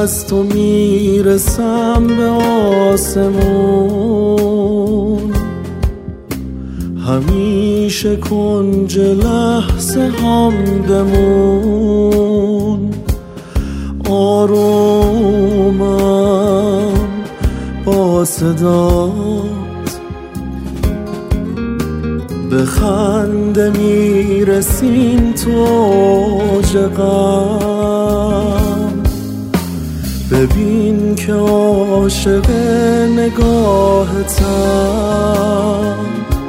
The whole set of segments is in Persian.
از تو میرسم به آسمون، همیشه کنج لحظه هم بمون. آرومم با صدات، به خنده میرسیم تو اوج غم. ببین که عاشق نگاهتم،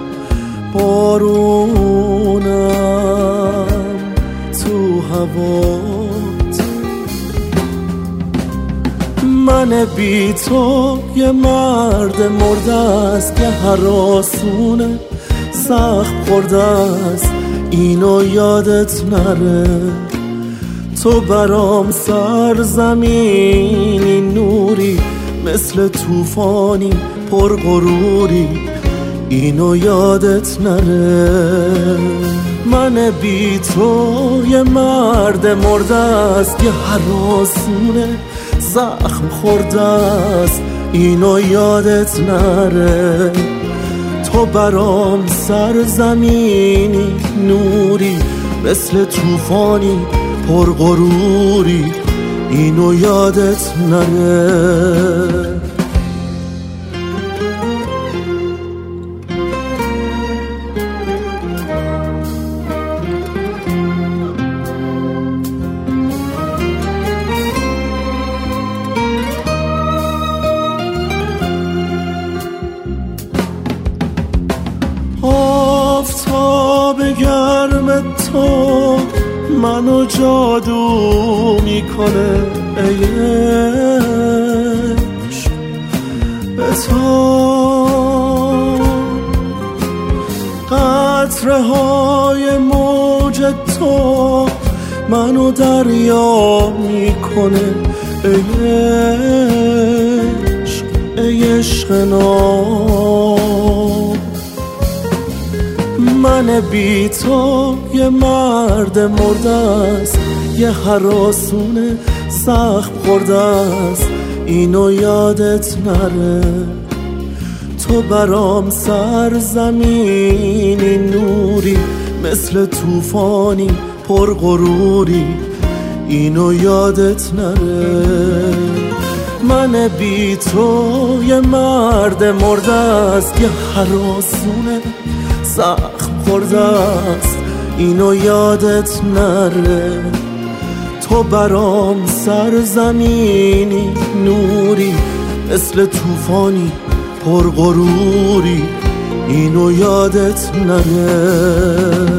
بارونم تو هوات. من بی تو یه مرد مرده است، یه هراسونه زخم خورده است، اینو یادت نره. تو برام سرزمینی نوری، مثل طوفانی پرغروری، اینو یادت نره. من بی تو یه مرد مرده است، یه هراسونه زخم خورده است، اینو یادت نره. تو برام سرزمینی نوری، مثل طوفانی پرغروری، اینو یادت نره. آفتاب گرم تو منو جادو میکنه، ای عشق به تو. قطره های موج تو منو دریا میکنه، ای عشق ای عشق ناب. من بی تو یه مرد مرده است، یه هراسونه زخم خورده است، اینو یادت نره. تو برام سرزمینی نوری، مثل طوفانی پرغروری، اینو یادت نره. من بی تو یه مرد مرده است، یه هراسونه زخم خورده است، اینو یادت نره. تو برام سرزمینی نوری، مثل طوفانی پرغروری، اینو یادت نره.